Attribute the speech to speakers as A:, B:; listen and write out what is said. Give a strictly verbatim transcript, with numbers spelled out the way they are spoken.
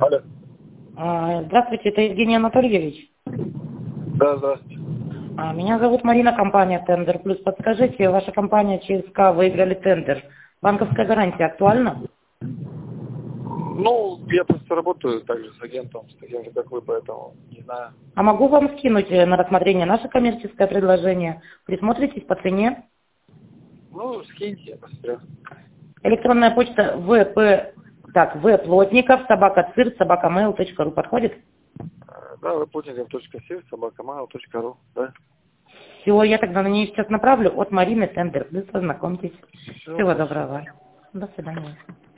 A: Алло.
B: А, Здравствуйте, это Евгений Анатольевич.
A: Да, здравствуйте.
B: А, Меня зовут Марина, компания Тендер Плюс. Подскажите, ваша компания ЧСК выиграли тендер. Банковская гарантия актуальна?
A: Ну, я просто работаю также с агентом, с таким же, как вы, поэтому не знаю.
B: А могу вам скинуть э, на рассмотрение наше коммерческое предложение? Присмотритесь по цене.
A: Ну, скиньте, я посмотрю.
B: Электронная почта вп, так, вплотников, собака цирк, собака mail точка ру подходит?
A: Э, Да, выплотников точка сир, собака mail точка ру, да.
B: Все, я тогда на нее сейчас направлю от Марины Тендер Плюс. Ознакомьтесь.
A: Все,
B: Всего
A: спасибо.
B: доброго. До свидания.